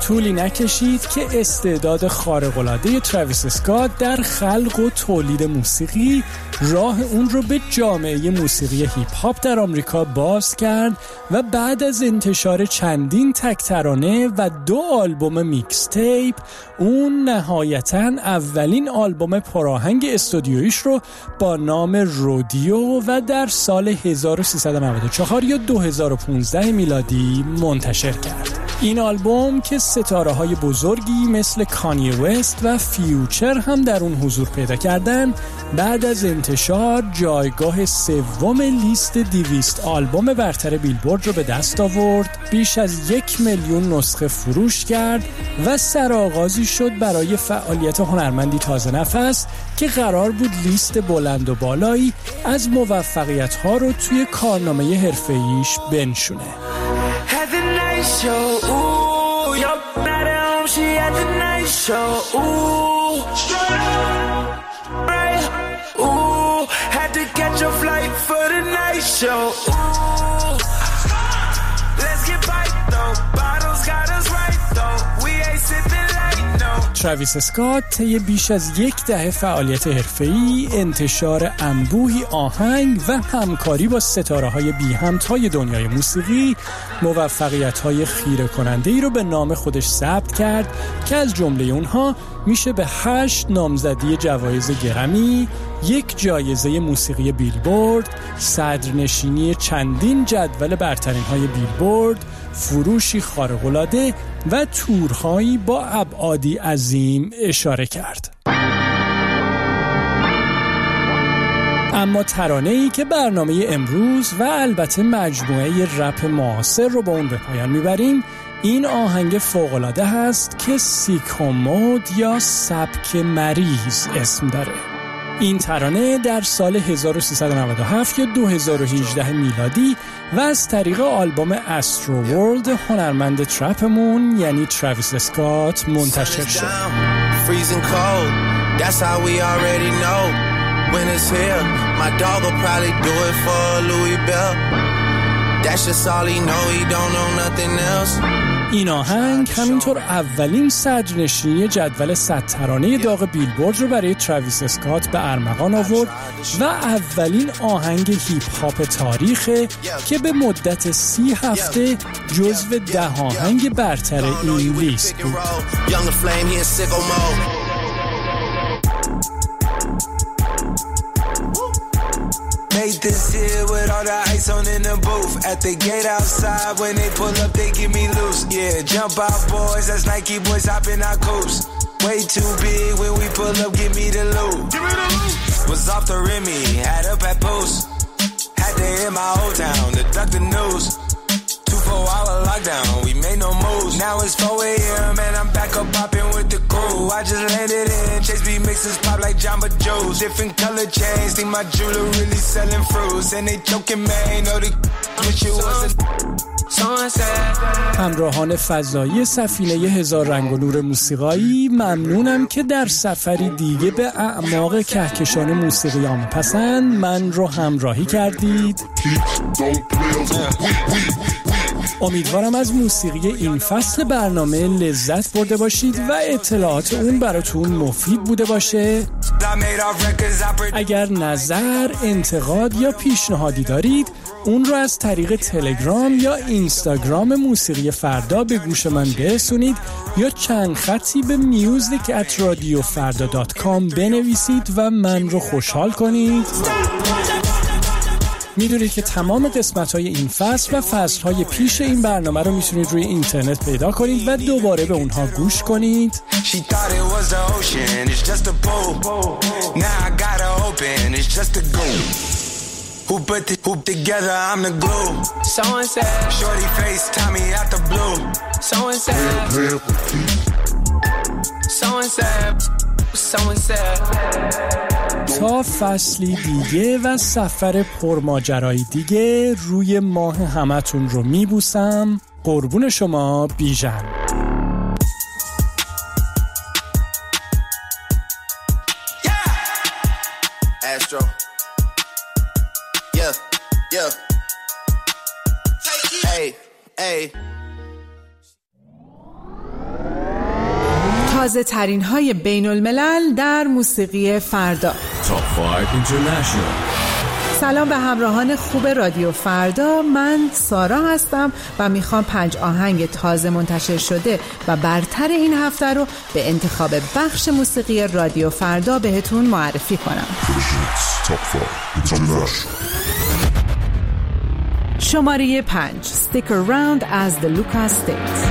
طولی نکشید که استعداد خارق‌العاده تراویس اسکات در خلق و تولید موسیقی راه اون رو به جامعه موسیقی هیپ هاپ در آمریکا باز کرد و بعد از انتشار چندین تک ترانه و 2 آلبوم میکس تیپ اون نهایتاً اولین آلبوم پراهنگ استودیویش رو با نام رودیو و در سال 1394 یا 2015 میلادی منتشر کرد. این آلبوم که ستاره‌های بزرگی مثل کانیه وست و فیوچر هم در اون حضور پیدا کردن، بعد از انتشار جایگاه 3 لیست 200 آلبوم برتر بیلبورد رو به دست آورد، بیش از 1 میلیون نسخه فروش کرد و سرآغازی شد برای فعالیت هنرمندی تازه نفس که قرار بود لیست بلند و بالایی از موفقیت‌ها رو توی کارنامه حرفه‌ایش بنشونه. Show, ooh, yo, not at home, she at the night show, ooh, right, ooh, had to catch a flight for the night show, ooh, let's get back though, bottles got us right though, we ain't sipping light, no. تراویس اسکات طی بیش از 10 دهه فعالیت حرفه‌ای، انتشار انبوهی آهنگ و همکاری با ستاره‌های بی‌همتای دنیای موسیقی، موفقیت‌های خیره کننده‌ای رو به نام خودش ثبت کرد که از جمله اونها میشه به 8 نامزدی جوایز گرمی، 1 جایزه موسیقی بیلبورد، صدرنشینی چندین جدول برترین‌های بیلبورد، فروشی خارق‌العاده و تورهایی با ابعادی عظیم اشاره کرد. اما ترانه‌ای که برنامه امروز و البته مجموعه رپ معاصر رو با اون به پایان میبریم، این آهنگ فوق‌العاده هست که سیکومود یا سبک مریض اسم داره. این ترانه در سال 1397 یا 2018 میلادی و از طریق آلبوم استرو ورلد هنرمند ترپمون یعنی تراویس اسکات منتشر شد. این آهنگ همینطور اولین صدرنشینی جدول 100 ترانه داغ بیلبورد رو برای تراویس اسکات به ارمغان آورد و اولین آهنگ هیپ هاپ تاریخه که به مدت 30 هفته جزو 10 آهنگ برتر این لیست بود. Made this here with all the ice on in the booth. At the gate outside, when they pull up, they give me loose. Yeah, jump out, boys. That's Nike boys hopping our coops. Way too big when we pull up, give me the loot. Give me the loot. Was off the Remy, had up at post. Had to hit my old town to duck the news. 24-hour lockdown, we made no moves. Now it's 4 a.m. and I'm back up popping with the crew. I just landed in, Chase B mixes pop like Jamba Joe's. Different color chains, think my jeweler really selling fruits. And they joking, man, know the wish it was a... همراهان فضایی سفینه 1000 رنگ و نور موسیقایی، ممنونم که در سفری دیگه به اعماق کهکشان موسیقی عامه‌پسند من رو همراهی کردید. امیدوارم از موسیقی این فصل برنامه لذت برده باشید و اطلاعات اون براتون مفید بوده باشه. اگر نظر، انتقاد یا پیشنهادی دارید اون رو از طریق تلگرام یا اینستاگرام موسیقی فردا به گوش من برسونید یا چند خطی به music@radiofarda.com بنویسید و من رو خوشحال کنید. میدونید که تمام قسمت‌های این فصل و فصل‌های پیش این برنامه رو میتونید روی اینترنت پیدا کنید و دوباره به اونها گوش کنید. Who put the hoop together, I'm the glue. Someone said, shorty face, Tommy out the blue. Someone said, someone said, someone said. تا فصلی دیگه و سفر پرماجرایی دیگه روی ماه همتون رو میبوسم. قربون شما بیژن. Astro. Yeah. Hey. تازه ترین های بین الملل در موسیقی فردا. Top 5 International. سلام به همراهان خوب رادیو فردا، من سارا هستم و میخوام 5 آهنگ تازه منتشر شده و برتر این هفته رو به انتخاب بخش موسیقی رادیو فردا بهتون معرفی کنم. شماره 5 Stick Around as the Lucas States.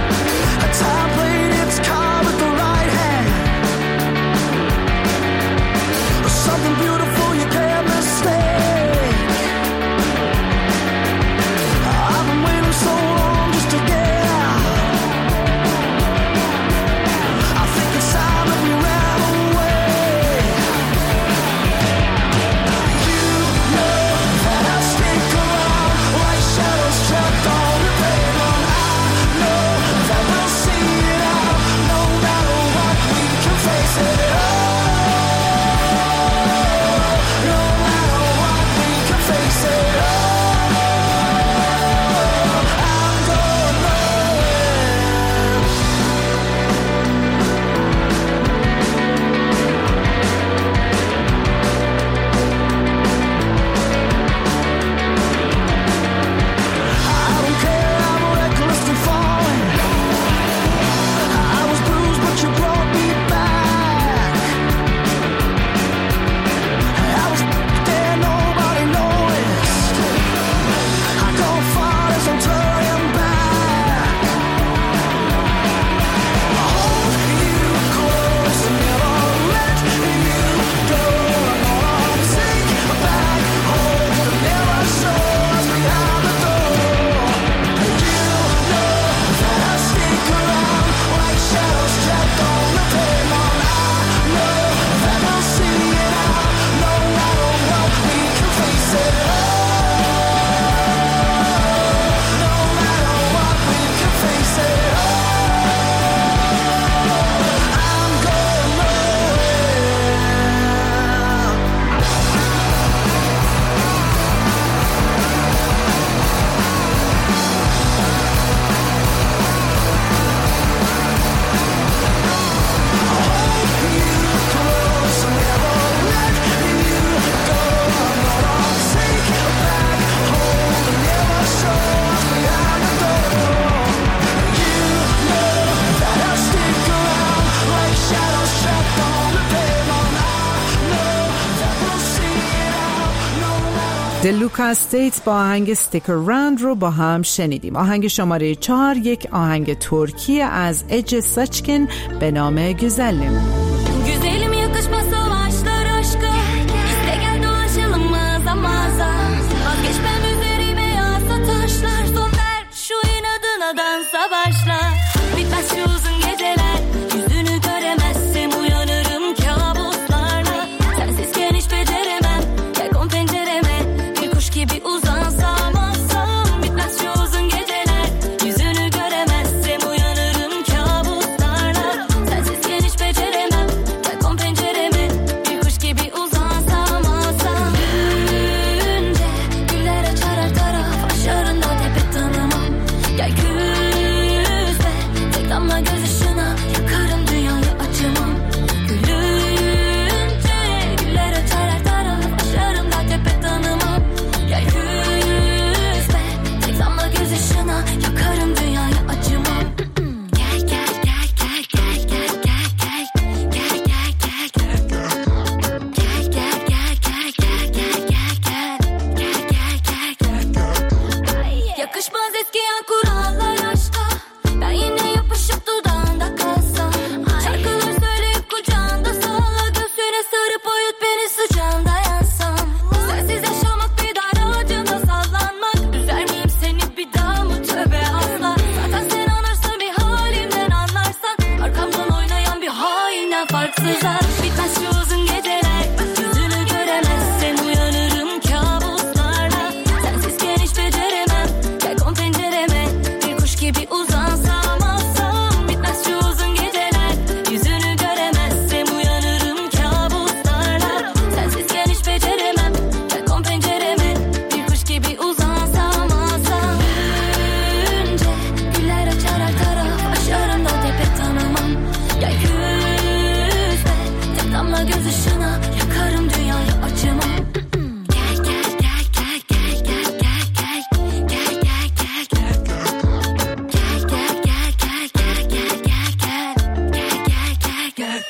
The Lucas States با آهنگ Stick Around رو با هم شنیدیم. آهنگ شماره 4 یک آهنگ ترکی از اج ساچکن به نام güzelim. Güzelim yakışmasa başlar aşka. İste gel dolaşalım mağaza mağaza. Vazgeçmem üzerime yağsa taşlar. Son ver şu inadına dansa başla. Bitmez şu uzun geceler. Yüzünü göremezsem uyanırım kabuslarla. Sensizken hiç beceremem. Gel kon pencereme. Bir kuş gibi uzansam alsam. Bitmez şu uzun geceler. Yüzünü göremezsem uyanırım kabuslarla. Sensizken hiç beceremem. Gel kon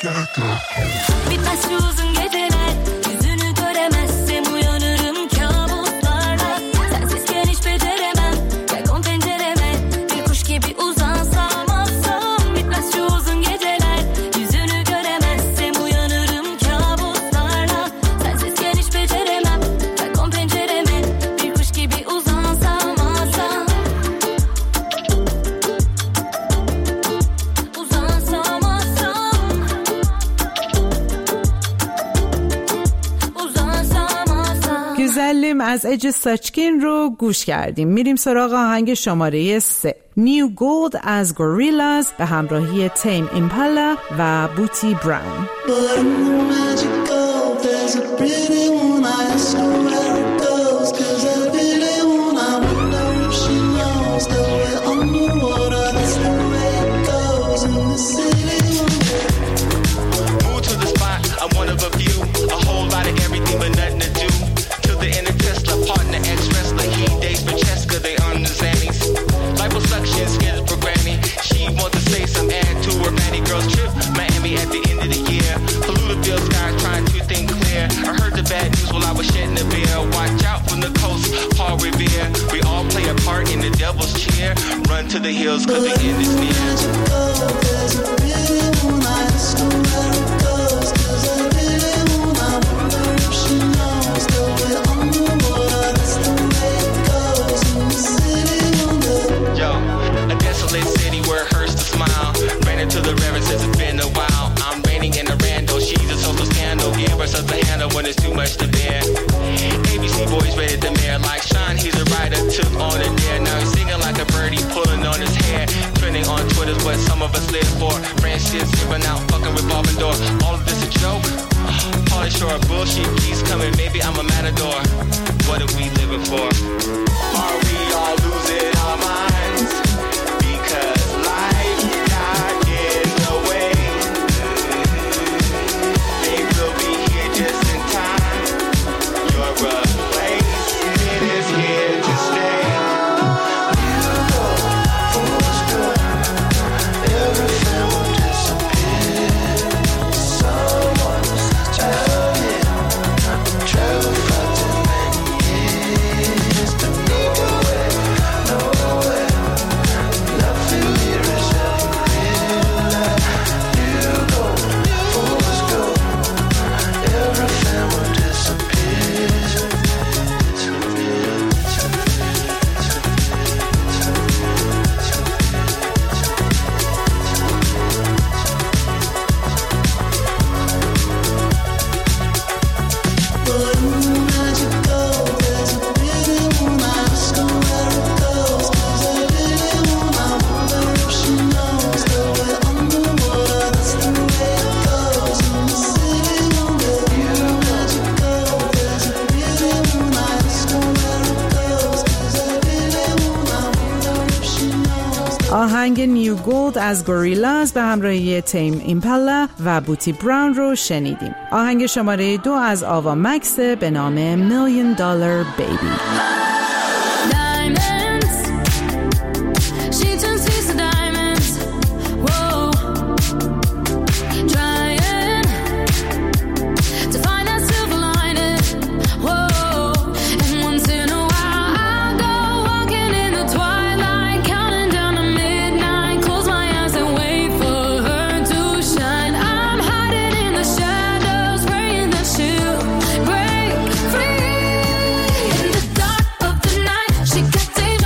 Bitmez şu uzun geceler, yüzünü göremezsem uyanırım kabuslarla. Sensizken hiç beceremem, gel kon pencereme, bir kuş gibi uzansam alsam. Bitmez şu uzun geceler, yüzünü göremezsem uyanırım kabuslarla. Sensizken hiç beceremem, gel kon pencereme, bir kuş gibi uzansam alsam. Uzansam alsam. güzellim از اج ساچکین رو گوش کردیم. میریم سراغ آهنگ شماره 3 نیو گولد از گوریلاز به همراهی تیم ایمپالا و بوتی براون. Run to the hills cause the end is near. Yo, a desolate city where it hurts to smile. Ran into the river since it's been a while. I'm raining in a rando, she's a social scandal. Give her such a handle when it's too much to bear. ABC boys rated the mayor like Sean, he's a writer, took on a dare. Now he's singing like a birdie, pulling on his hair. Trending on Twitter's what some of us live for. Friendships giving out, fucking revolving door. All of this a joke? Pauly Shore, bullshit keeps coming, maybe I'm a matador. What are we living for? Are we all losing our minds? Because life got in the way. They will be here just in time. Your replacement is here to stay. آهنگ نیو گولد از گوریلاز به همراهی تیم ایمپالا و بوتی براون رو شنیدیم. آهنگ شماره 2 از آوا مکس به نام $1,000,000 Baby. Dark of the night, she got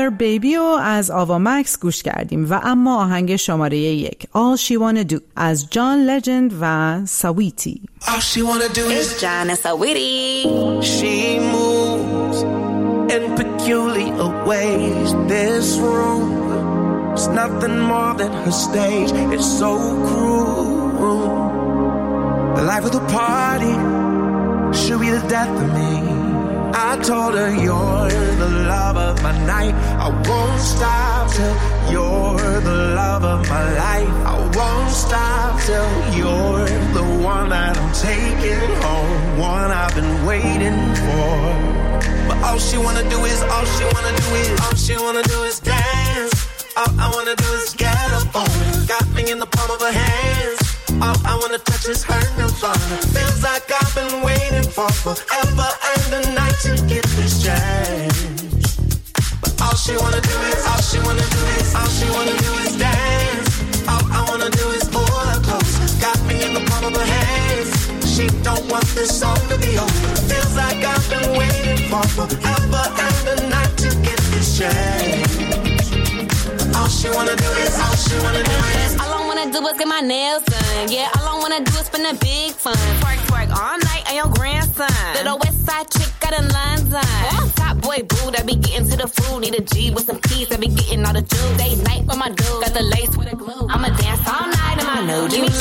Her Baby رو از آوا مکس گوش کردیم و اما آهنگ شماره 1 All She Wanna Do از جان لجند و ساویتی. All she wanna do is John and Saweetie. She moves in peculiar ways. This room is nothing more than her stage. It's so cruel. The life of the party should be the death of me. I told her you're the love of my night. I won't stop till you're the love of my life. I won't stop till you're the one that I'm taking home, one I've been waiting for. But all she wanna do is, all she wanna do is, all she wanna do is dance. All I wanna do is get up on it. Got me in the palm of her hands. All I wanna touch is her nirvana. Feels like I've been waiting for forever and a night to get this chance. But all she wanna do is, all she wanna do is, all she wanna do is dance. All I wanna do is pull her close. Got me in the palm of her hands. She don't want this song to be over. Feels like I've been waiting for forever and a night to get this chance. All she wanna do is, all she wanna do is, all I wanna do is get my nails done. Yeah, all I wanna do is spend a big fun. Twerk, twerk all night on your grandson. Little west side chick got a lines on. Top boy boo that be getting to the food. Need a G with some keys that be getting all the juice. Day night with my dude, got the lace with a glue. I'ma dance all night in my new jeans.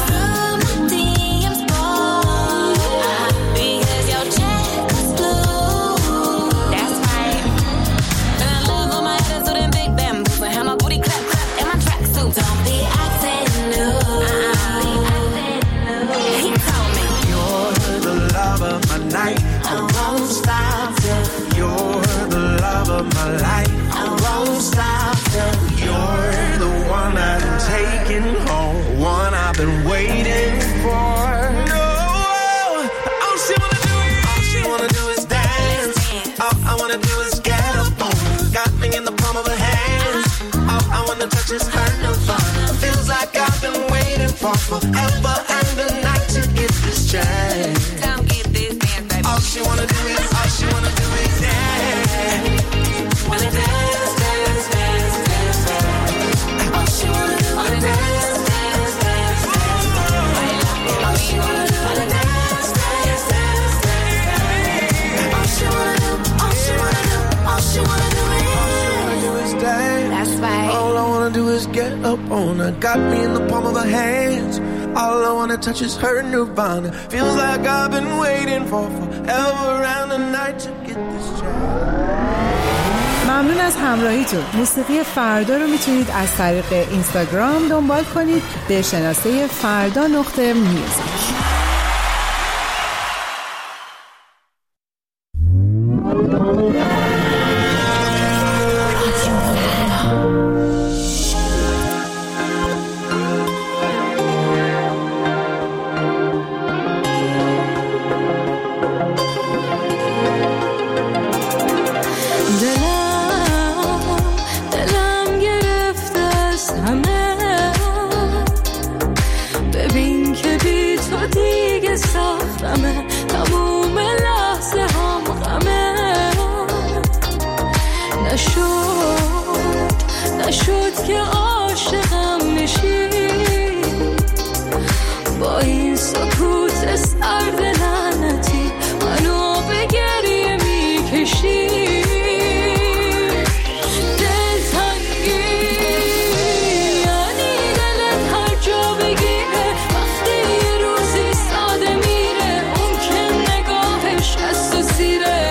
Because your check is blue. That's right. And I love all my attitude and big bamboo. And how my booty clap clap and my tracksuit. Don't be acting new. He told me you're the love of my night. I won't stop till you're the love of my life. I won't stop till you're the one that I'm taking home, one I've been waiting for. No, all she wanna do is, all she wanna do is dance. All I wanna do is get up on her. Got me in the palm of her hands. All I wanna touch is her nirvana. Feels like I've been waiting for forever and a night to get this chance. come get this dance, baby. All she wanna do is, all she wanna do is dance. Wanna dance, dance, dance, dance, dance. All she wanna do is dance, dance, dance, dance, dance. All she wanna do is dance, dance, dance, dance. All she wanna do, all she wanna do, all she wanna do is dance. That's right. All I wanna do is get up on her. Got me in the palm of her hands. All I wanna touch is her nirvana. Feels like I've been waiting for forever and a night to get this chance. ممنون از همراهیتون. موسیقی فردا رو میتونید از طریق اینستاگرام دنبال کنید به شناسه فردا.میوزیک. نشد که عاشقم میشی با این سکوت سرد لعنتی منو به گریه میکشی دلتنگی یعنی دلت هر جا بگیره وقتی یه روزی ساده میره اون که نگاهش از تو سیره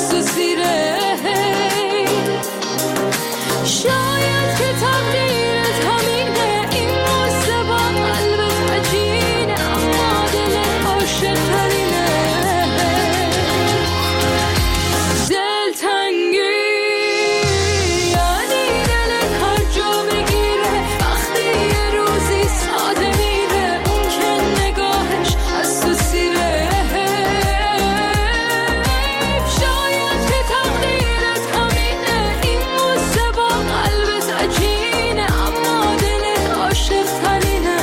حس و سیره. شاید که تقدیرت همینه، این قصه با قلبت عجینه، اما دل عاشق ترینه. دل تنگی یعنی دلت هر جا بگیره، وقتی یه روزی ساده میره، اون که نگاهش حس و سیره. شاید که تقدیرت همینه، این قصه با قلبت عجینه، اما دلت عاشق ترینه.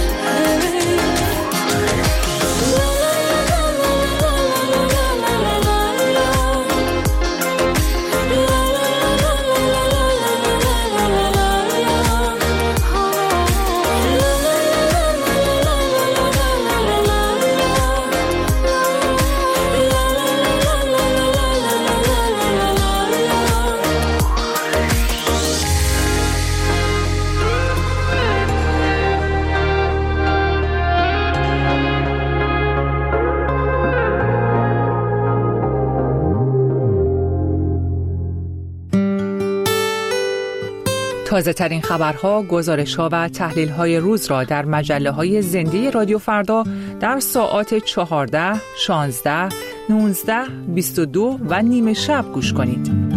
تازه ترین خبرها، گزارش‌ها و تحلیل‌های روز را در مجله‌های زنده رادیو فردا در ساعات 14، 16، 19، 22 و نیمه شب گوش کنید.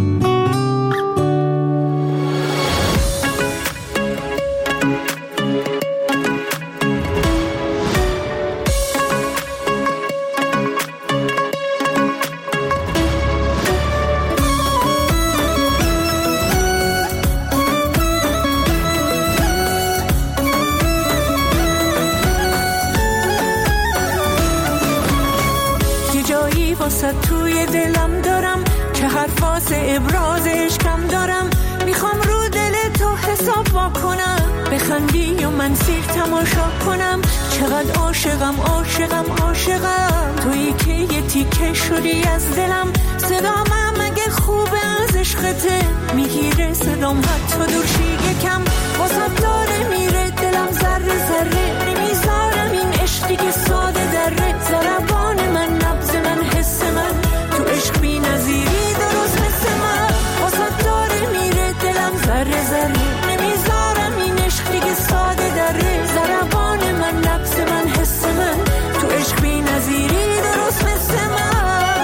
توی دلم دارم که حرفاس ابراز عشقم دارم، میخوام رو دل تو حساب کنم، بخندی و من سیر تماشا کنم. چقدر عاشقم عاشقم عاشقم، تویی که یه تیکه شدی از دلم. صدام اگه خوبه از عشقته میگیره صدام، حتی دورشی یکم واسه داره میره دلم ذره ذره. نمیذارم این عشقی که ساده دره، ضربان من نبض من حس من، تو عشق بی نظیری درست مثل من. واسه داره میره دلم ذره ذره، نمیذارم این عشقی که ساده دره، ضربان من نبض من حس من، تو عشق بی نظیری درست مثل من.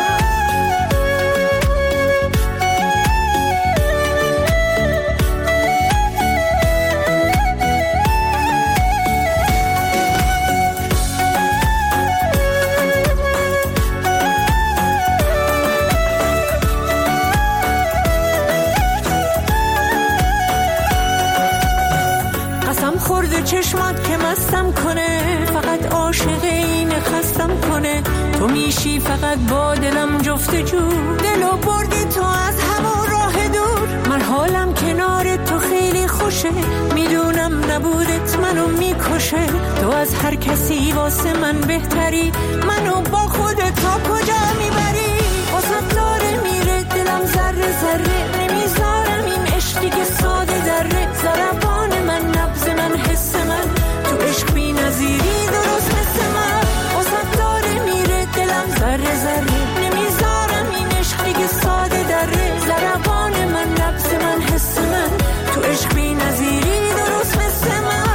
چشمات که مستم کنه، فقط عاشق این خستم کنه. تو میشی فقط با دلم جفتجو، دلو بردی تو از هوا راه دور. من حالم کنار تو خیلی خوشه، میدونم نبودت منو میکشه. تو از هر کسی واسه من بهتری، منو با خودت تا کجا میبری. واسه داره میره دلم ذره ذره، نمیذارم این عشقی که ساده دره، ضربان من نبض من حس من، تو عشق بی نظیری درست مثل من. واسه داره میره دلم ذره ذره، نمیذارم این عشقی که ساده دره، ضربان من نبض من حس من، تو عشق بی نظیری درست مثل من.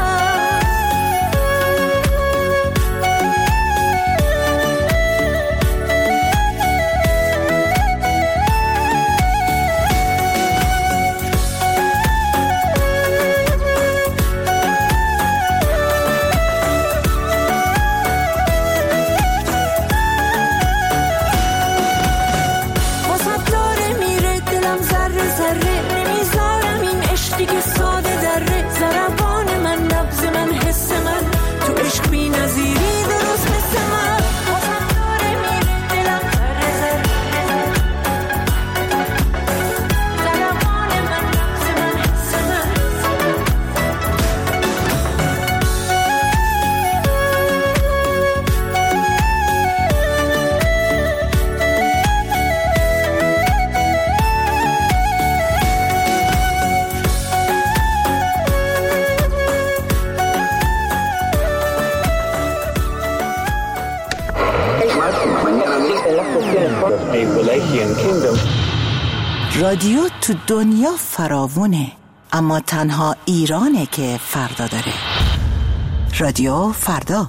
رادیو تو دنیا فراوونه، اما تنها ایرانه که فردا داره. رادیو فردا.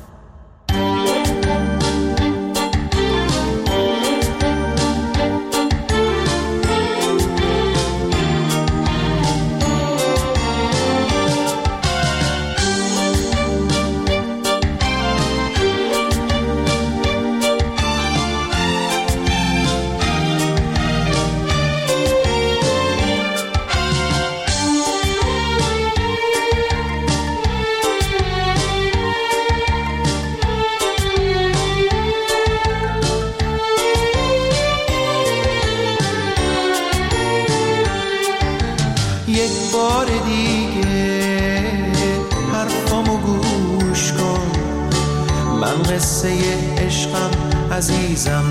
قصه عشقم عزیزم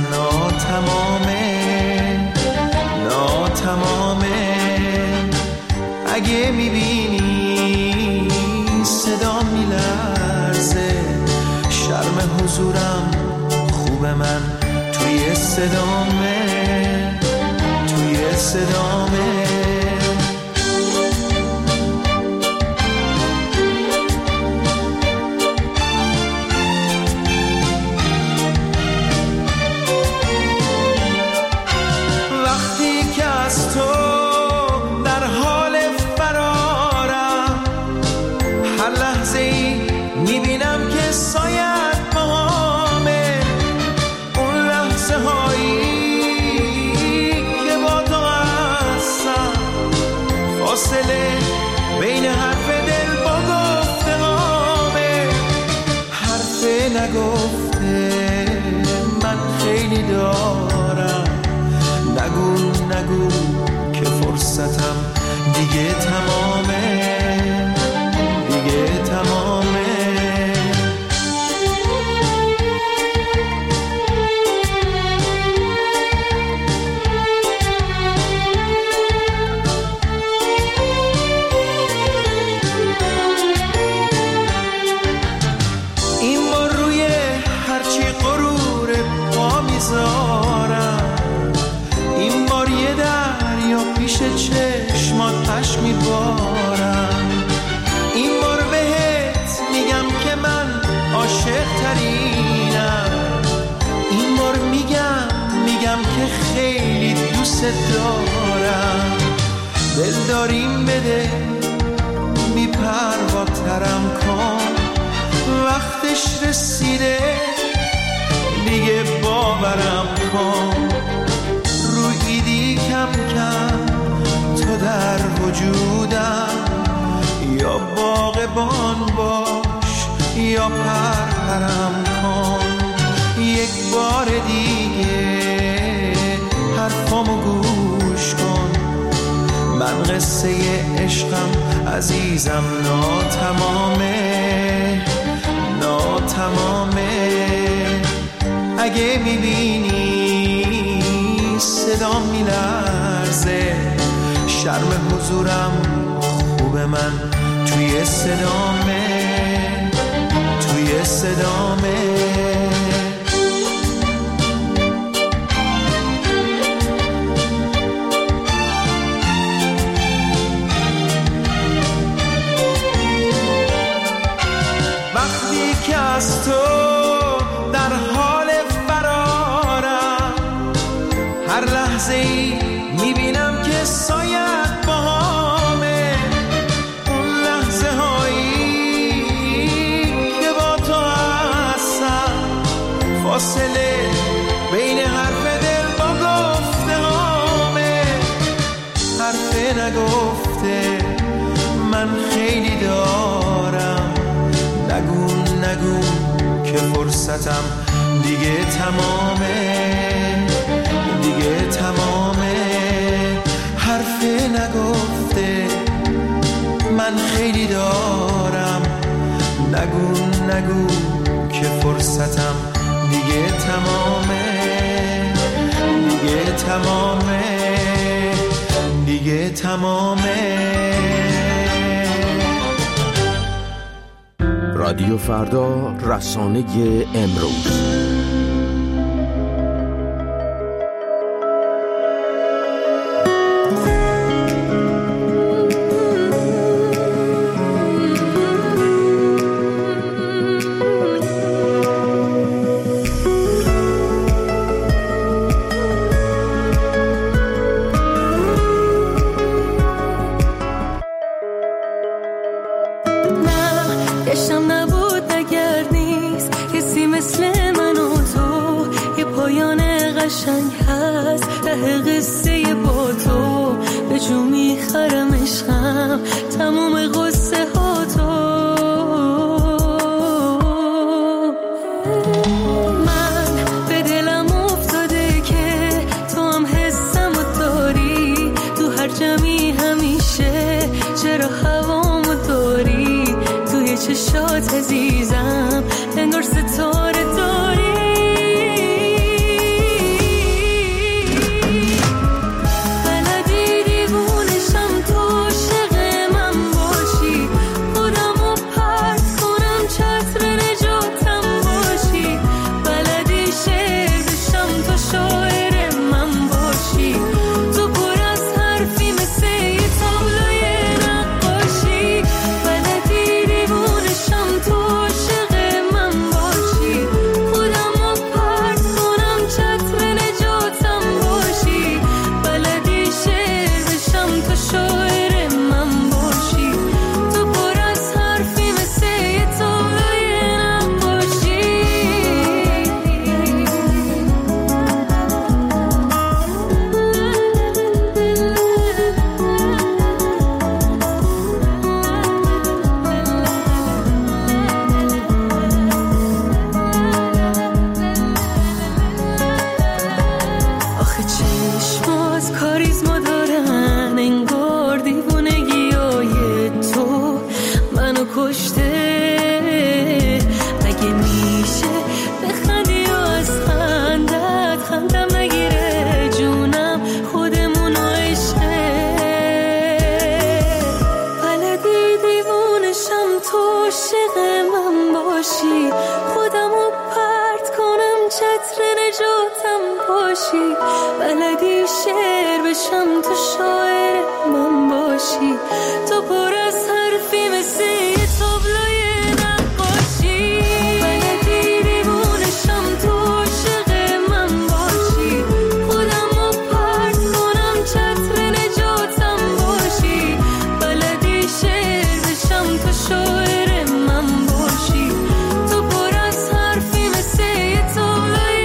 ناتمامه اگه میبینی صدا میلرزه، شرم حضورم خوبه من توی صدامه بین حرف دل با گفته هامه، حرف نگفته من خیلی دارم، نگو که فرصتم دیگه تمامه. این بار یه دریا پیش چشمات پش میبارم، این بار بهت میگم که من عاشق ترینم، این بار میگم که خیلی دوست دارم، دل داریم بده بی پروا ترم کن، وقتش رسیده دیگه باورم کن، رویدی کم کم تو در وجودم، یا باغبان باش یا پرپرم کن، یک بار دیگه حرفامو گوش کن، من قصه عشقم عزیزم ناتمامه اگه میبینی صدا میلرزه، شرم حضورم خوبه من توی صدامه وقتی که از تو در حال فرارم، هر لحظه ای میبینم که سایت باهامه، اون لحظه هایی که با تو هستم، فاصله بین حرف دل با گفته هامه، حرف نگفته من خیلی دارم، نگو که فرصتم دیگه تمامه حرف نگفته من خیلی دارم، نگو که فرصتم دیگه تمامه. رادیو فردا، رسانه امروز. قصه با تو به جو میخرم عشقم تموم قصه ها تو. من به دلم افتاده که تو هم حسم و داری، تو هر جمعی همیشه چرا هوامو داری، توی چشات عزیزم انگار ستاره داری. بلدی شعر بشم تو شاعر من باشی، تو پر از حرفی مثل یه تابلوی نقاشی. بلدی دیوونشم تو عاشق من باشی، خودمو پرت کنم چتر نجاتم باشی. بلدی شعر بشم تو شاعر من باشی، تو پر از حرفی مثل یه تابلوی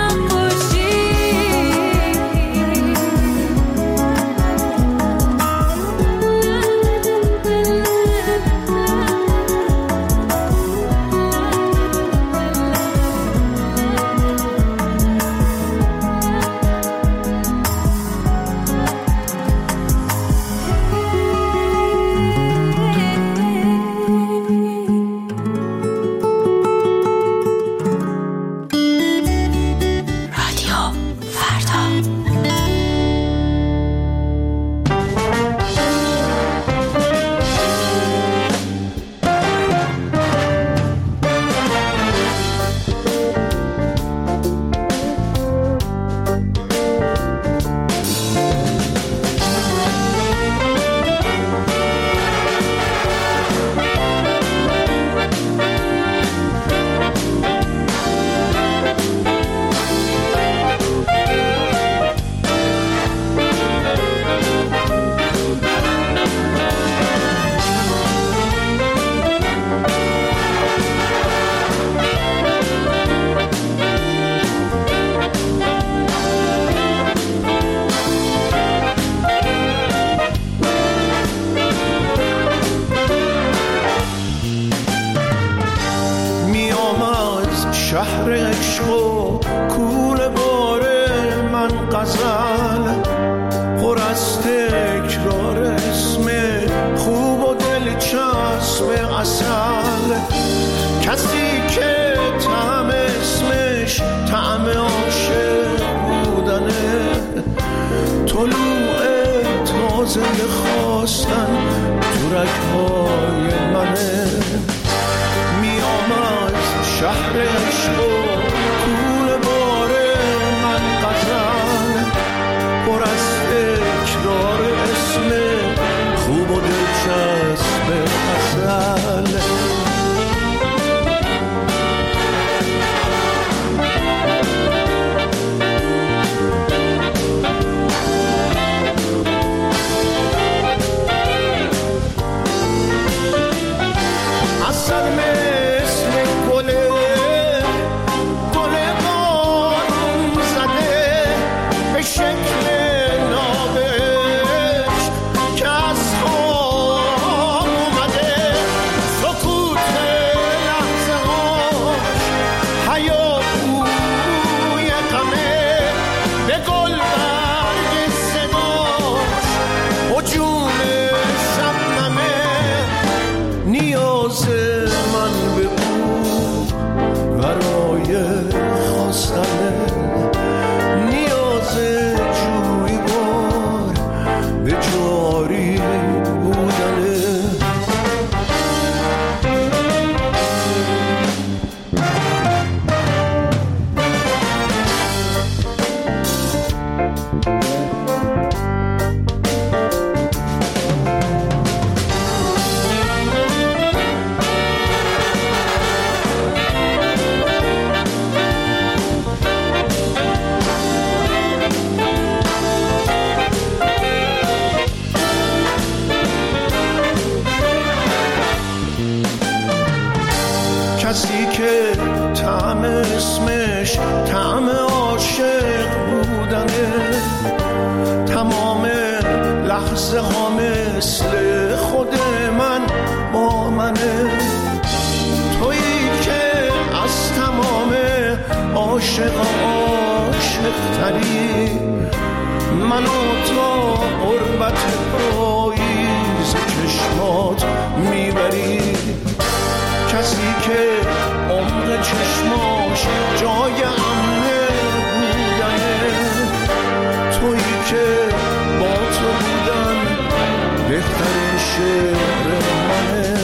شهر عشق و کوله باره من غزل پر از تکرار اسم خوب و دلچسب عسل. کسی که طعم اسمش طعم عاشق بودنه، طلوع تازه خواستن تو رگ‌های منه. میام از شهر عشق و کوله باره من غزل پر از تکرار اسم خوب و دلچسب عسل. اسمش طعم عاشق بودنه. تمام لحظه ها مثل خود من با منه. تویی که از تمام عاشق تری منو تا قربت پاییز چشمات میبری. کسی که عمق چشماش جای امنه بودنه. تویی که با تو بودن بهترین شعر منه.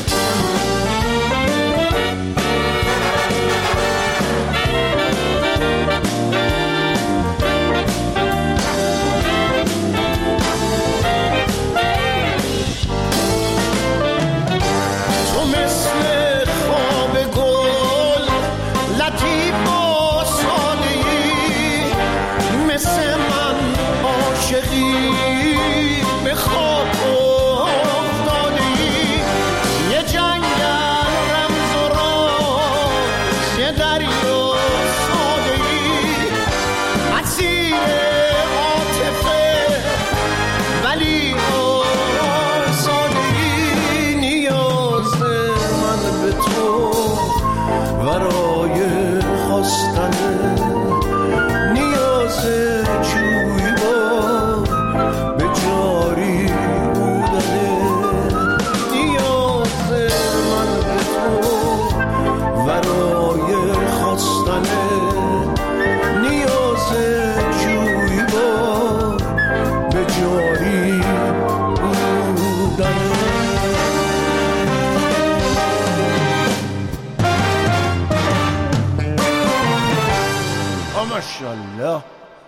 ماشاءالله.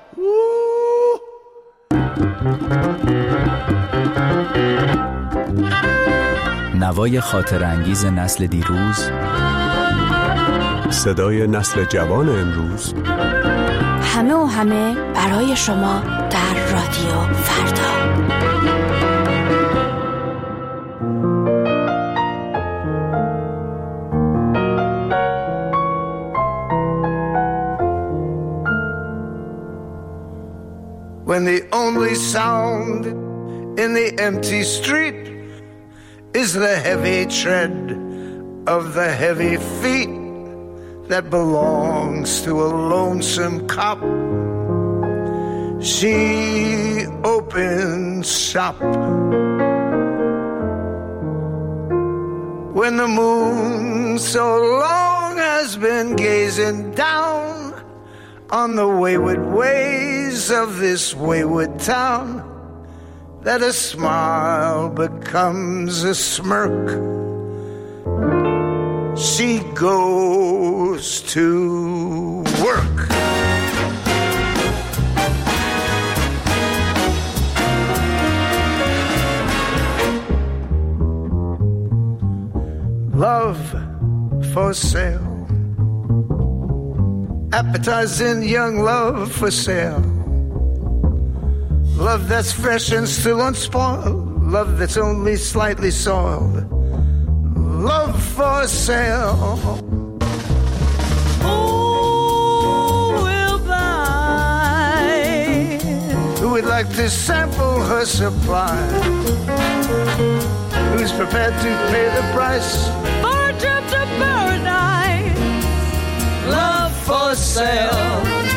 نوای خاطر انگیز نسل دیروز، صدای نسل جوان امروز، همه و همه برای شما در رادیو فردا. When the only sound in the empty street is the heavy tread of the heavy feet that belongs to a lonesome cop, she opens shop. When the moon so long has been gazing down on the wayward ways of this wayward town, that a smile becomes a smirk, she goes to work. Love for sale, appetizing young love for sale. Love that's fresh and still unspoiled, love that's only slightly soiled. Love for sale. Who will buy? Who would like to sample her supply? Who's prepared to pay the price for a trip to paradise? Love for sale.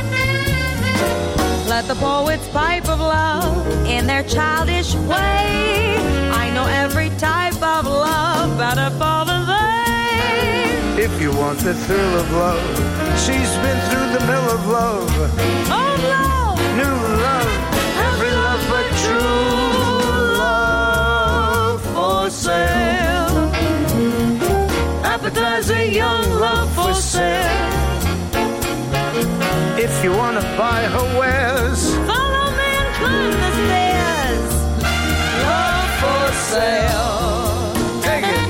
Let the poets pipe of love in their childish way. I know every type of love better far than they. If you want the thrill of love, she's been through the mill of love. Old love, new love, every love but true love for sale. Appetizing young love for sale. If you want to buy her wares, follow me and climb the stairs. Love for sale. Take it.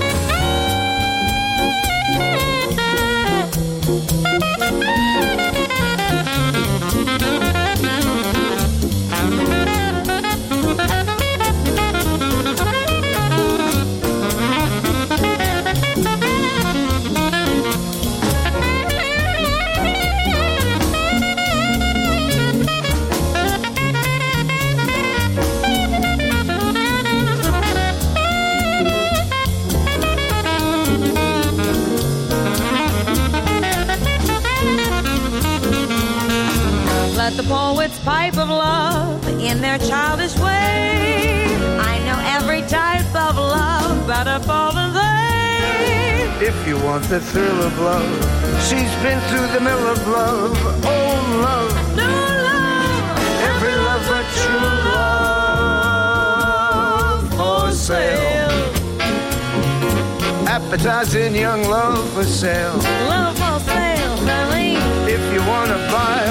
their childish way. I know every type of love better far than they. If you want the thrill of love, she's been through the mill of love. Oh, love, no love, every love but true love for sale. Appetizing young love for sale. Love for sale, honey. If you want to buy